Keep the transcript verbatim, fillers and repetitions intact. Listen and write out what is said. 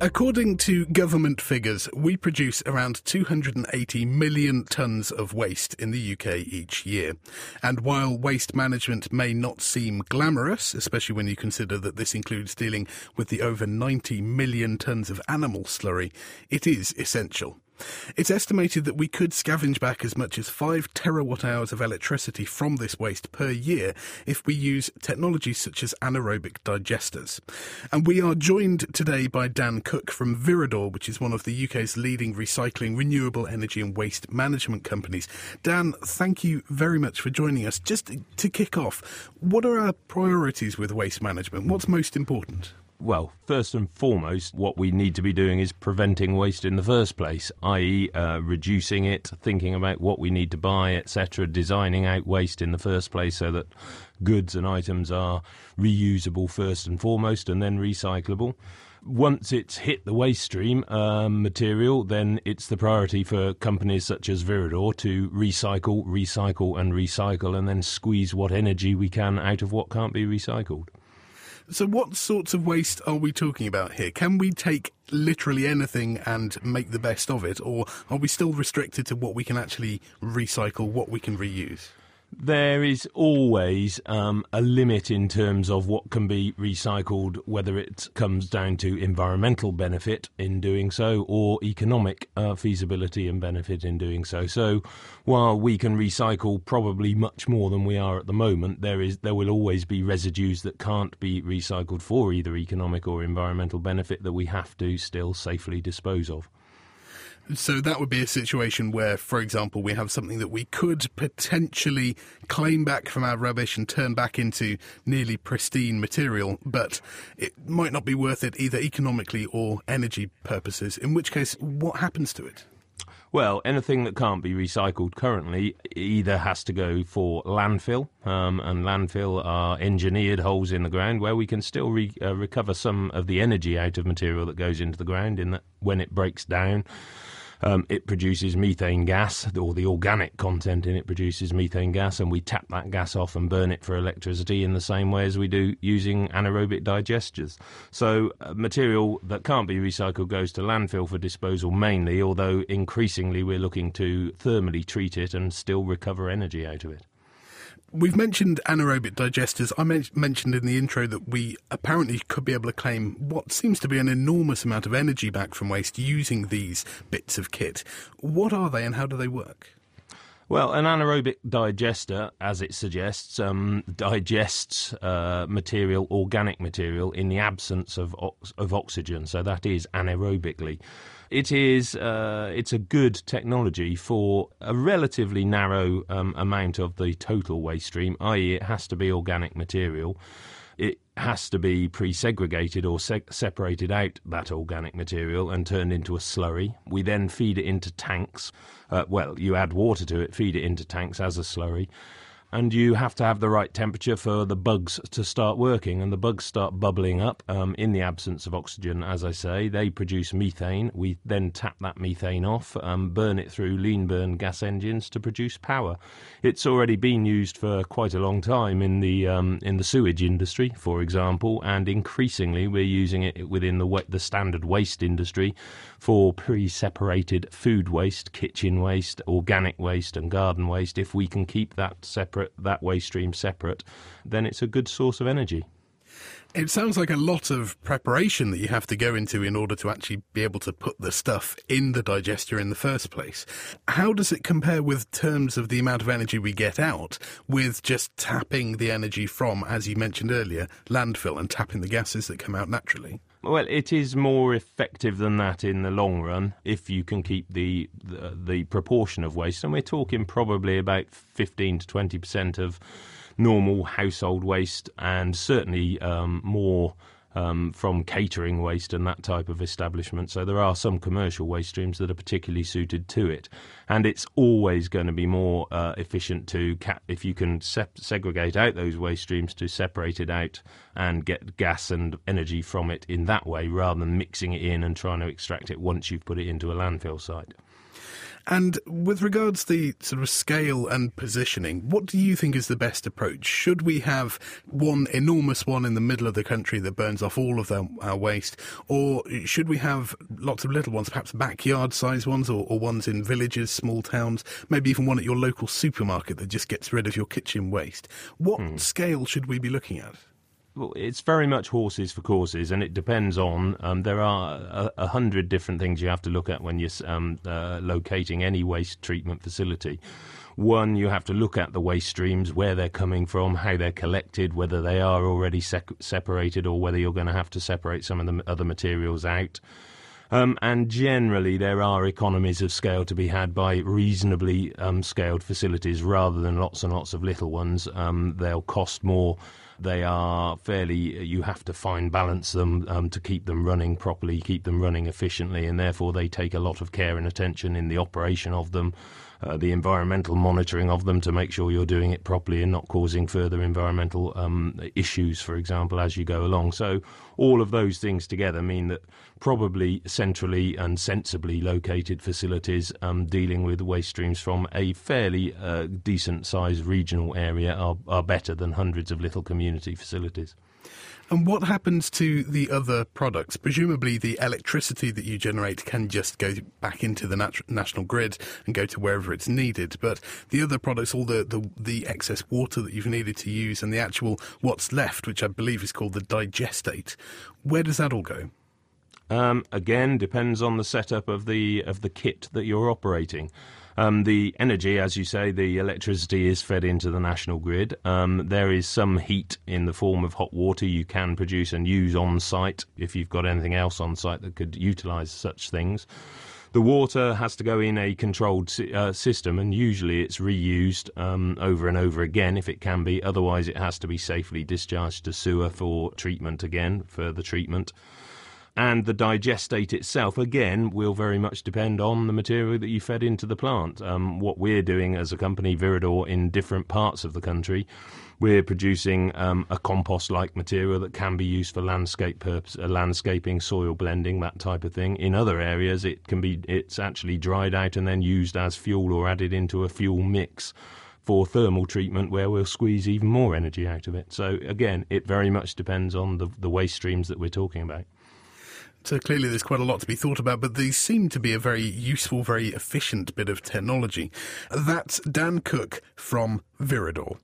According to government figures, we produce around two hundred eighty million tonnes of waste in the U K each year. And while waste management may not seem glamorous, especially when you consider that this includes dealing with the over ninety million tonnes of animal slurry, it is essential. It's estimated that we could scavenge back as much as five terawatt hours of electricity from this waste per year if we use technologies such as anaerobic digesters. And we are joined today by Dan Cook from Viridor, which is one of the U K's leading recycling, renewable energy and waste management companies. Dan, thank you very much for joining us. Just to kick off, what are our priorities with waste management? What's most important? Well, first and foremost, what we need to be doing is preventing waste in the first place, that is uh, reducing it, thinking about what we need to buy, et cetera, designing out waste in the first place so that goods and items are reusable first and foremost and then recyclable. Once it's hit the waste stream um, material, then it's the priority for companies such as Viridor to recycle, recycle and recycle and then squeeze what energy we can out of what can't be recycled. So what sorts of waste are we talking about here? Can we take literally anything and make the best of it, or are we still restricted to what we can actually recycle, what we can reuse? There is always um, a limit in terms of what can be recycled, whether it comes down to environmental benefit in doing so or economic uh, feasibility and benefit in doing so. So while we can recycle probably much more than we are at the moment, there is there will always be residues that can't be recycled for either economic or environmental benefit that we have to still safely dispose of. So that would be a situation where, for example, we have something that we could potentially claim back from our rubbish and turn back into nearly pristine material, but it might not be worth it either economically or energy purposes, in which case, what happens to it? Well, anything that can't be recycled currently either has to go for landfill, um, and landfill are engineered holes in the ground where we can still re- uh, recover some of the energy out of material that goes into the ground in that when it breaks down. Um, it produces methane gas, or the organic content in it produces methane gas, and we tap that gas off and burn it for electricity in the same way as we do using anaerobic digesters. So uh, material that can't be recycled goes to landfill for disposal mainly, although increasingly we're looking to thermally treat it and still recover energy out of it. We've mentioned anaerobic digesters. I men- mentioned in the intro that we apparently could be able to claim what seems to be an enormous amount of energy back from waste using these bits of kit. What are they and how do they work? Well, an anaerobic digester, as it suggests, um, digests uh, material, organic material, in the absence of ox- of oxygen. So that is anaerobically. It is uh, it's a good technology for a relatively narrow um, amount of the total waste stream, that is it has to be organic material. It has to be pre-segregated or se- separated out, that organic material, and turned into a slurry. We then feed it into tanks. Uh, well, you add water to it, feed it into tanks as a slurry. And you have to have the right temperature for the bugs to start working. And the bugs start bubbling up um, in the absence of oxygen, as I say. They produce methane. We then tap that methane off, um, burn it through lean burn gas engines to produce power. It's already been used for quite a long time in the um, in the sewage industry, for example, and increasingly we're using it within the wa- the standard waste industry for pre-separated food waste, kitchen waste, organic waste and garden waste. If we can keep that separate, that waste stream separate, then it's a good source of energy. It sounds like a lot of preparation that you have to go into in order to actually be able to put the stuff in the digester in the first place. How does it compare with terms of the amount of energy we get out with just tapping the energy from, as you mentioned earlier, landfill and tapping the gases that come out naturally? Well, it is more effective than that in the long run if you can keep the, the the proportion of waste. And we're talking probably about fifteen to twenty percent of normal household waste, and certainly um, more um, from catering waste and that type of establishment. So there are some commercial waste streams that are particularly suited to it. And it's always going to be more uh, efficient to, ca- if you can se- segregate out those waste streams, to separate it out and get gas and energy from it in that way, rather than mixing it in and trying to extract it once you've put it into a landfill site. And with regards to the sort of scale and positioning, what do you think is the best approach? Should we have one enormous one in the middle of the country that burns off all of the, our waste, or should we have lots of little ones, perhaps backyard-sized ones, or, or ones in villages, small towns, maybe even one at your local supermarket that just gets rid of your kitchen waste? What hmm. scale should we be looking at? Well, it's very much horses for courses, and it depends on, um, there are a, a hundred different things you have to look at when you're um, uh, locating any waste treatment facility. One, you have to look at the waste streams, where they're coming from, how they're collected, whether they are already sec- separated or whether you're going to have to separate some of the other materials out. Um, and generally, there are economies of scale to be had by reasonably um, scaled facilities rather than lots and lots of little ones. Um, they'll cost more. They are fairly, you have to fine balance them um, to keep them running properly, keep them running efficiently, and therefore they take a lot of care and attention in the operation of them, uh, the environmental monitoring of them to make sure you're doing it properly and not causing further environmental um, issues, for example, as you go along. So all of those things together mean that probably centrally and sensibly located facilities um, dealing with waste streams from a fairly uh, decent-sized regional area are, are better than hundreds of little community facilities. And what happens to the other products? Presumably the electricity that you generate can just go back into the nat- national grid and go to wherever it's needed. But the other products, all the, the, the excess water that you've needed to use and the actual what's left, which I believe is called the digestate, where does that all go? Um, again, depends on the setup of the of the kit that you're operating. Um, the energy, as you say, the electricity is fed into the national grid. Um, there is some heat in the form of hot water you can produce and use on site if you've got anything else on site that could utilise such things. The water has to go in a controlled si- uh, system, and usually it's reused um, over and over again if it can be. Otherwise, it has to be safely discharged to sewer for treatment again, further treatment. And the digestate itself, again, will very much depend on the material that you fed into the plant. Um, what we're doing as a company, Viridor, in different parts of the country, we're producing um, a compost-like material that can be used for landscape purpose, uh, landscaping, soil blending, that type of thing. In other areas, it can be it's actually dried out and then used as fuel or added into a fuel mix for thermal treatment, where we'll squeeze even more energy out of it. So, again, it very much depends on the, the waste streams that we're talking about. So clearly there's quite a lot to be thought about, but these seem to be a very useful, very efficient bit of technology. That's Dan Cook from Viridor.